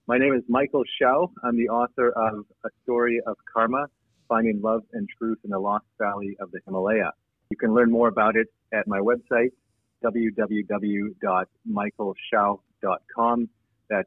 My name is Michael Shao. I'm the author of A Story of Karma, Finding Love and Truth in the Lost Valley of the Himalaya. You can learn more about it at my website, www.michaelshao.com. That's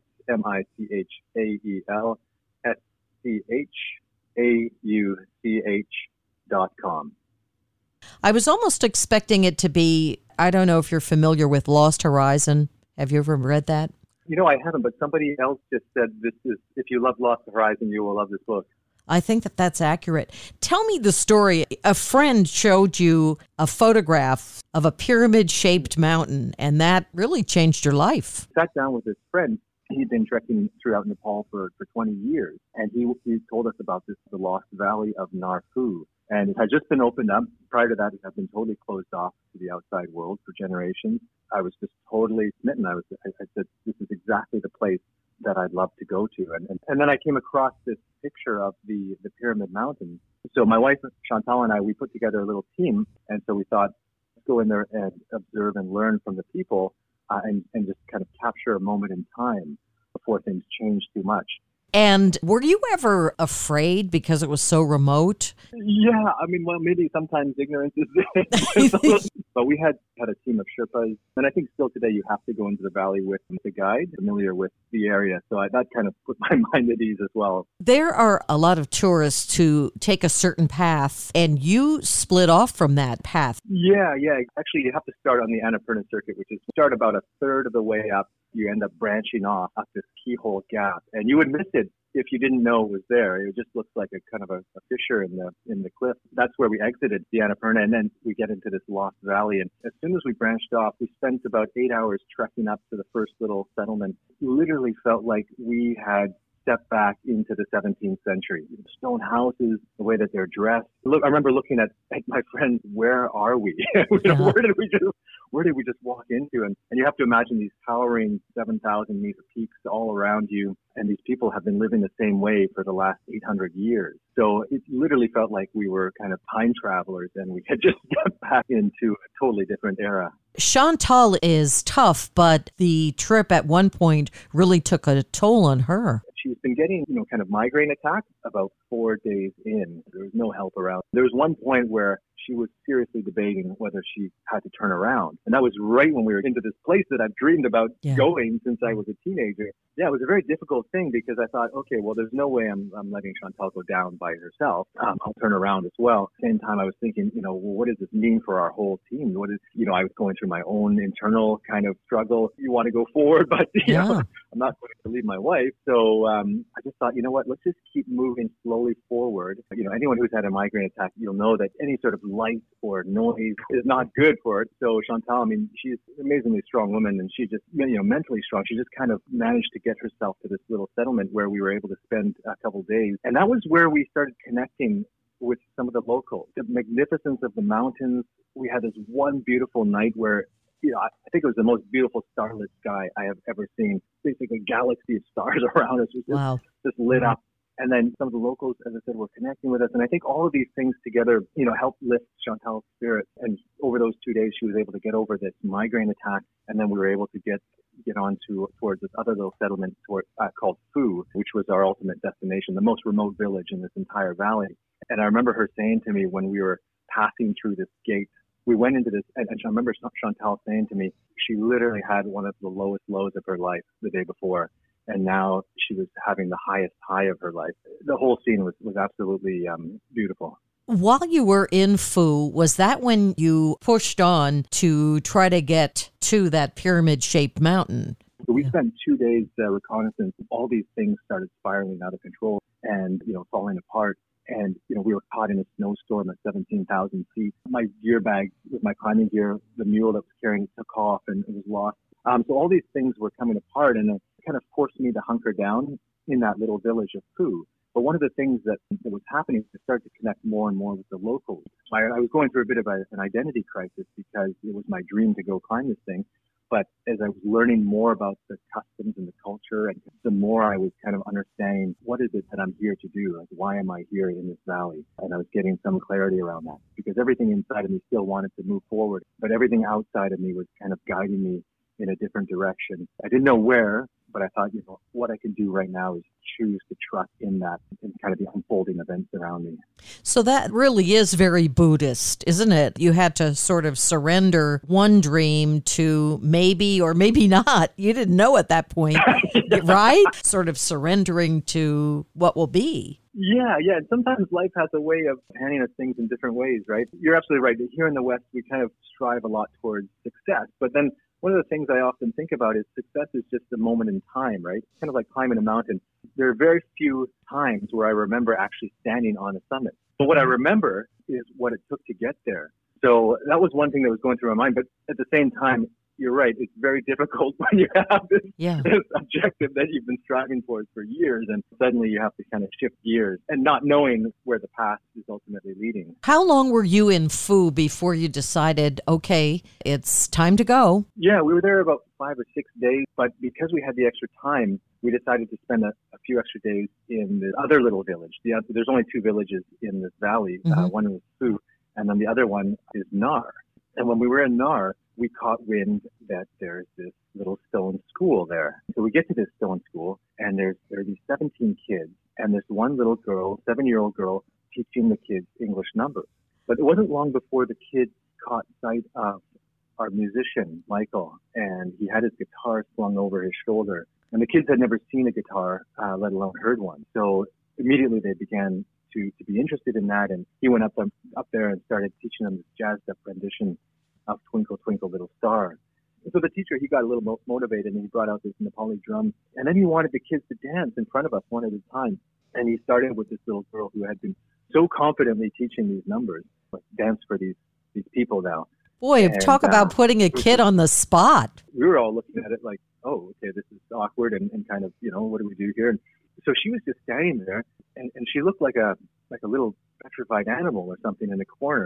MichaelSchauch.com. I was almost expecting it to be, I don't know if you're familiar with Lost Horizon. Have you ever read that? You know, I haven't, but somebody else just said this is, if you love Lost Horizon, you will love this book. I think that that's accurate. Tell me the story. A friend showed you a photograph of a pyramid-shaped mountain, and that really changed your life. I sat down with this friend. He'd been trekking throughout Nepal for 20 years, and he told us about this, the Lost Valley of Narfu. And it had just been opened up. Prior to that, it had been totally closed off to the outside world for generations. I was just totally smitten. I said, this is exactly the place that I'd love to go to. And then I came across this picture of the Pyramid Mountain. So my wife, Chantal, and I, we put together a little team. And so we thought, let's go in there and observe and learn from the people and just kind of capture a moment in time before things change too much. And were you ever afraid because it was so remote? Yeah, I mean, well, maybe sometimes ignorance is but we had a team of Sherpas, and I think still today you have to go into the valley with the guide, familiar with the area. So that kind of put my mind at ease as well. There are a lot of tourists who take a certain path, and you split off from that path. Yeah. Actually, you have to start on the Annapurna circuit, which is start about a third of the way up. You end up branching off up this keyhole gap, and you would miss it if you didn't know it was there. It just looks like a kind of a fissure in the cliff. That's where we exited the Annapurna, and then we get into this lost valley. And as soon as we branched off, we spent about 8 hours trekking up to the first little settlement. It literally felt like we had stepped back into the 17th century. Stone houses, the way that they're dressed. Look, I remember looking at my friends, where are we? Where did we just walk into? And you have to imagine these towering 7,000 meter peaks all around you. And these people have been living the same way for the last 800 years. So it literally felt like we were kind of time travelers and we had just got back into a totally different era. Chantal is tough, but the trip at one point really took a toll on her. She's been getting, kind of migraine attacks about 4 days in. There was no help around. There was one point where she was seriously debating whether she had to turn around. And that was right when we were into this place that I've dreamed about going since I was a teenager. Yeah, it was a very difficult thing because I thought, okay, well, there's no way I'm letting Chantal go down by herself. I'll turn around as well. At the same time, I was thinking, well, what does this mean for our whole team? I was going through my own internal kind of struggle. You want to go forward, but I'm not going to leave my wife. So I just thought, you know what, let's just keep moving slowly forward. Anyone who's had a migraine attack, you'll know that any sort of light or noise is not good for it. So Chantal, she's an amazingly strong woman, and she just, mentally strong. She just kind of managed to get herself to this little settlement where we were able to spend a couple of days. And that was where we started connecting with some of the locals. The magnificence of the mountains. We had this one beautiful night where I think it was the most beautiful starlit sky I have ever seen. Basically, a galaxy of stars around us was just lit up. And then some of the locals, as I said, were connecting with us. And I think all of these things together, helped lift Chantal's spirit. And over those 2 days, she was able to get over this migraine attack. And then we were able to get on towards this other little settlement called Phu, which was our ultimate destination, the most remote village in this entire valley. And I remember her saying to me when we were passing through this gate, we went into this, and I remember Chantal saying to me, she literally had one of the lowest lows of her life the day before. And now she was having the highest high of her life. The whole scene was absolutely beautiful. While you were in Phu, was that when you pushed on to try to get to that pyramid-shaped mountain? We spent 2 days reconnaissance. All these things started spiraling out of control and, falling apart. And, we were caught in a snowstorm at 17,000 feet. My gear bag with my climbing gear, the mule that was carrying it took off and it was lost. So all these things were coming apart, and it kind of forced me to hunker down in that little village of Phu. But one of the things that was happening was to start to connect more and more with the locals. I was going through a bit of an identity crisis because it was my dream to go climb this thing. But as I was learning more about the customs and the culture, and the more I was kind of understanding what is it that I'm here to do? Like, why am I here in this valley? And I was getting some clarity around that because everything inside of me still wanted to move forward, but everything outside of me was kind of guiding me in a different direction. I didn't know where, But I thought, what I can do right now is choose to trust in that and kind of the unfolding events around me. So that really is very Buddhist, isn't it? You had to sort of surrender one dream to maybe or maybe not. You didn't know at that point, right? Sort of surrendering to what will be. Yeah. And sometimes life has a way of handing us things in different ways, right? You're absolutely right. Here in the West, we kind of strive a lot towards success. But then one of the things I often think about is success is just a moment in time, right? It's kind of like climbing a mountain. There are very few times where I remember actually standing on a summit. But what I remember is what it took to get there. So that was one thing that was going through my mind. But at the same time, you're right. It's very difficult when you have this objective that you've been striving for years, and suddenly you have to kind of shift gears and not knowing where the path is ultimately leading. How long were you in Phu before you decided, okay, it's time to go? Yeah, we were there about 5 or 6 days, but because we had the extra time, we decided to spend a few extra days in the other little village. There's only 2 villages in this valley. One was Phu, and then the other one is Nar. And when we were in Nar, we caught wind that there's this little stone school there. So we get to this stone school, and there are these 17 kids, and this one little girl, 7-year-old girl, teaching the kids English numbers. But it wasn't long before the kids caught sight of our musician, Michael, and he had his guitar slung over his shoulder. And the kids had never seen a guitar, let alone heard one. So immediately they began to be interested in that, and he went up there and started teaching them this jazzed up rendition of Twinkle, Twinkle, Little Star. And so the teacher, he got a little motivated, and he brought out this Nepali drum, and then he wanted the kids to dance in front of us one at a time. And he started with this little girl who had been so confidently teaching these numbers, like dance for these people now. Boy, talk about putting a kid on the spot. We were all looking at it like, oh, okay, this is awkward, and kind of, what do we do here? And so she was just standing there, and she looked like a little petrified animal or something in the corner.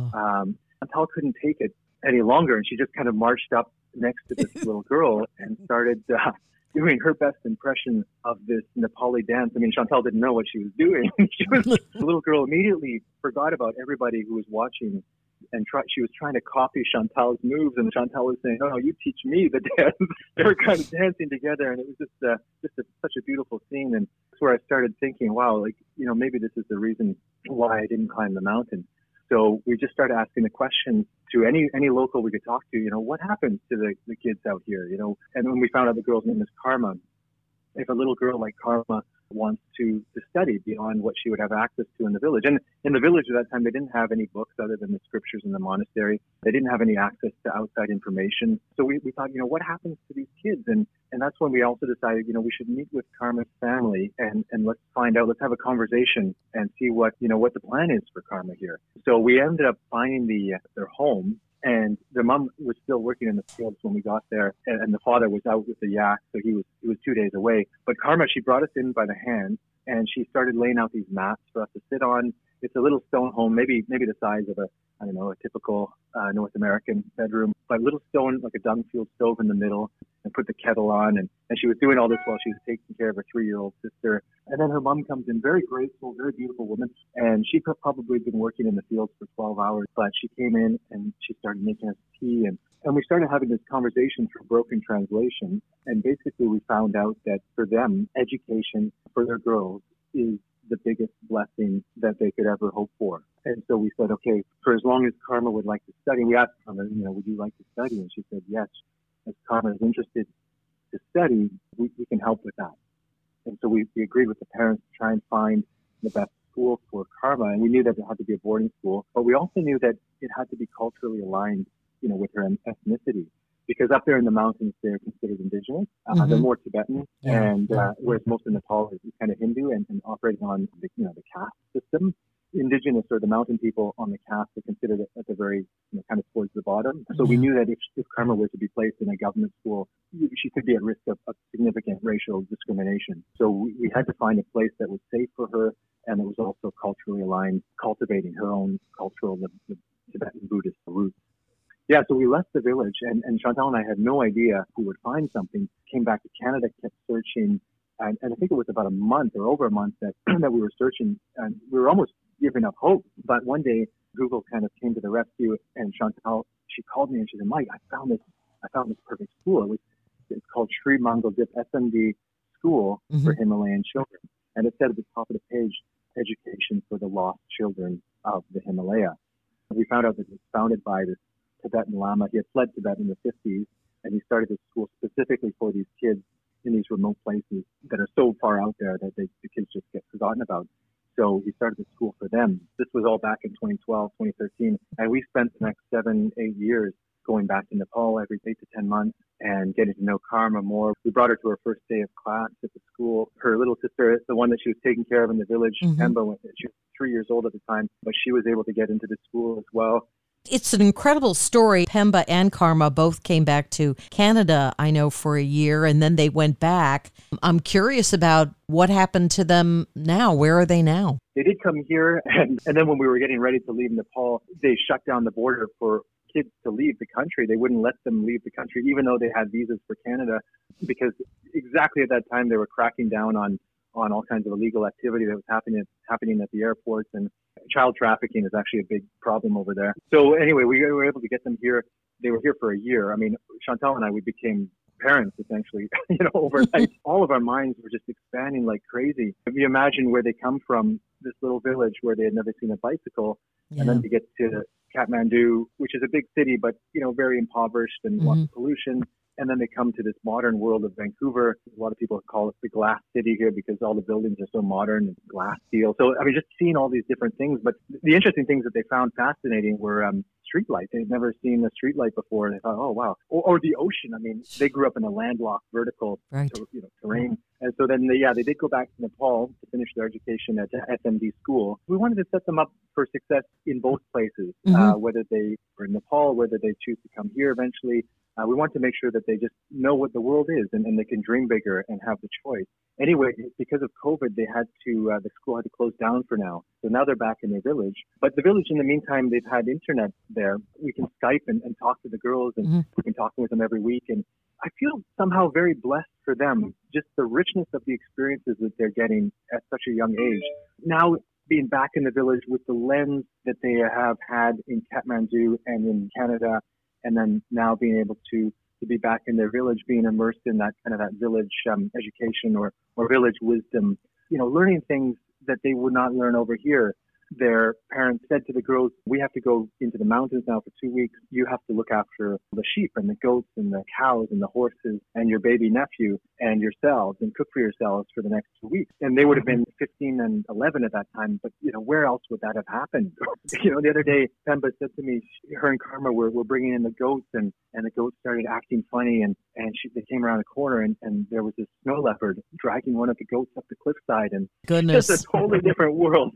Chantal couldn't take it any longer, and she just kind of marched up next to this little girl and started doing her best impression of this Nepali dance. I mean, Chantal didn't know what she was doing. The little girl immediately forgot about everybody who was watching, and she was trying to copy Chantal's moves, and Chantal was saying, "No, you teach me the dance." They were kind of dancing together, and it was such a beautiful scene. And that's where I started thinking, wow, maybe this is the reason why I didn't climb the mountain. So we just started asking the question to any local we could talk to, what happens to the kids out here, And when we found out the girl's name is Karma, if a little girl like Karma wants to study beyond what she would have access to in the village. And in the village at that time, they didn't have any books other than the scriptures in the monastery. They didn't have any access to outside information. So we thought, what happens to these kids? And that's when we also decided, we should meet with Karma's family and let's find out, let's have a conversation and see what the plan is for Karma here. So we ended up finding their home. And their mom was still working in the fields when we got there, and the father was out with the yak, so he was 2 days away. But Karma, she brought us in by the hand, and she started laying out these mats for us to sit on. It's a little stone home, maybe the size of a typical North American bedroom, but little stone, like a dung field stove in the middle, and put the kettle on. And she was doing all this while she was taking care of her 3-year-old sister. And then her mom comes in, very graceful, very beautiful woman. And she could probably been working in the fields for 12 hours, but she came in and she started making us tea. And we started having this conversation through broken translation. And basically we found out that for them, education for their girls is the biggest blessing that they could ever hope for. And so we said, okay, for as long as Karma would like to study, we asked Karma, would you like to study? And she said, yes. As Karma is interested to study, we can help with that. And so we agreed with the parents to try and find the best school for Karma. And we knew that it had to be a boarding school, but we also knew that it had to be culturally aligned, with her ethnicity. Because up there in the mountains, they're considered indigenous. They're more Tibetan, and whereas most of Nepal is kind of Hindu and operating on the caste system. Indigenous or the mountain people on the caste are considered at the very kind of towards the bottom. So we knew that if Karma were to be placed in a government school, she could be at risk of significant racial discrimination. So we had to find a place that was safe for her and that was also culturally aligned, cultivating her own cultural, the Tibetan Buddhist roots. Yeah, so we left the village, and Chantal and I had no idea we would find something. Came back to Canada, kept searching, and I think it was about a month or over a month that we were searching, and we were almost giving up hope. But one day, Google kind of came to the rescue, and Chantal, she called me and she said, "Mike, I found this perfect school. It's called Sri Mangaldip SMD School for Himalayan Children. And it said at the top of the page, education for the lost children of the Himalaya. And we found out that it was founded by this Tibetan Lama. He had fled Tibet in the 50s, and he started this school specifically for these kids in these remote places that are so far out there that the kids just get forgotten about. So he started the school for them. This was all back in 2012, 2013. And we spent the next 7-8 years going back to Nepal every 8 to 10 months and getting to know Karma more. We brought her to her first day of class at the school. Her little sister, the one that she was taking care of in the village, Pemba, she was 3 years old at the time, but she was able to get into the school as well. It's an incredible story. Pemba and Karma both came back to Canada, I know, for a year, and then they went back. I'm curious about what happened to them now. Where are they now? They did come here, and then when we were getting ready to leave Nepal, they shut down the border for kids to leave the country. They wouldn't let them leave the country, even though they had visas for Canada, because exactly at that time they were cracking down on all kinds of illegal activity that was happening at the airports, and child trafficking is actually a big problem over there. So anyway, we were able to get them here. They were here for a year. I mean, Chantal and I, we became parents essentially, overnight. All of our minds were just expanding like crazy. If you imagine where they come from, this little village where they had never seen a bicycle, and then to get to Kathmandu, which is a big city, but, very impoverished and lots of pollution. And then they come to this modern world of Vancouver. A lot of people call it the glass city here because all the buildings are so modern and glass steel. So, just seeing all these different things. But the interesting things that they found fascinating were streetlights. They'd never seen a streetlight before. And they thought, oh, wow. Or the ocean. They grew up in a landlocked vertical terrain. And so then they did go back to Nepal to finish their education at SMD school. We wanted to set them up for success in both places, whether they were in Nepal, whether they choose to come here eventually. We want to make sure that they just know what the world is and they can dream bigger and have the choice. Anyway, because of COVID, the school had to close down for now. So now they're back in their village. But the village, in the meantime, they've had internet there. We can Skype and talk to the girls, and we've been talking with them every week. And I feel somehow very blessed for them, just the richness of the experiences that they're getting at such a young age. Now, being back in the village with the lens that they have had in Kathmandu and in Canada, and then now being able to be back in their village, being immersed in that kind of that village education or village wisdom, learning things that they would not learn over here. Their parents said to the girls, we have to go into the mountains now for 2 weeks. You have to look after the sheep and the goats and the cows and the horses and your baby nephew and yourselves and cook for yourselves for the next 2 weeks. And they would have been 15 and 11 at that time. But, where else would that have happened? The other day, Pemba said to me, her and Karma were bringing in the goats and the goats started acting funny. And they came around a corner and there was this snow leopard dragging one of the goats up the cliffside. And goodness, just a totally different world.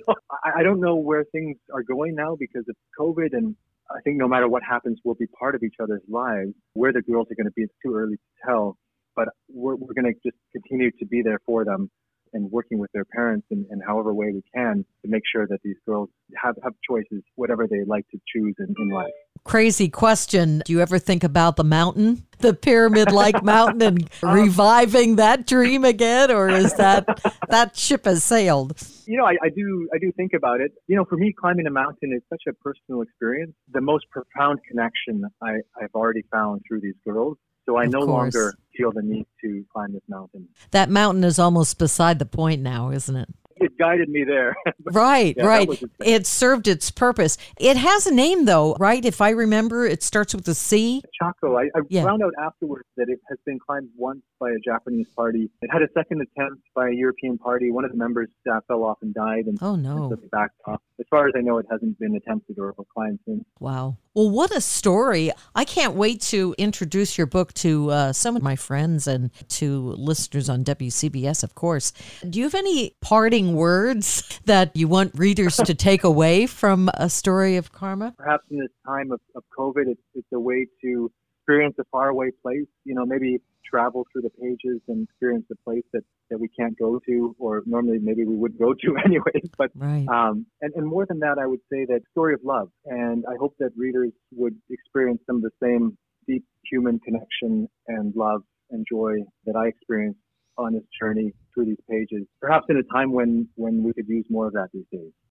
I don't know where things are going now because of COVID, and I think no matter what happens, we'll be part of each other's lives. Where the girls are going to be, it's too early to tell, but we're going to just continue to be there for them and working with their parents in however way we can to make sure that these girls have choices, whatever they like to choose in life. Crazy question. Do you ever think about the mountain, the pyramid-like mountain, and reviving that dream again, or is that ship has sailed? I do think about it. For me, climbing a mountain is such a personal experience. The most profound connection I've already found through these girls. So I no longer feel the need to climb this mountain. That mountain is almost beside the point now, isn't it? It guided me there. Right. It served its purpose. It has a name, though, right? If I remember, it starts with a C. Chaco. I found out afterwards that it has been climbed once by a Japanese party. It had a second attempt by a European party. One of the members fell off and died. And oh, no. And so they backed off. As far as I know, it hasn't been attempted or climbed since. Wow. Well, what a story. I can't wait to introduce your book to some of my friends and to listeners on WCBS, of course. Do you have any parting words that you want readers to take away from a story of Karma? Perhaps in this time of COVID, it's a way to experience a faraway place, maybe travel through the pages and experience a place that we can't go to, or normally maybe we would go to anyway. But right. And more than that, I would say that story of love. And I hope that readers would experience some of the same deep human connection and love and joy that I experienced on this journey through these pages, perhaps in a time when we could use more of that these days.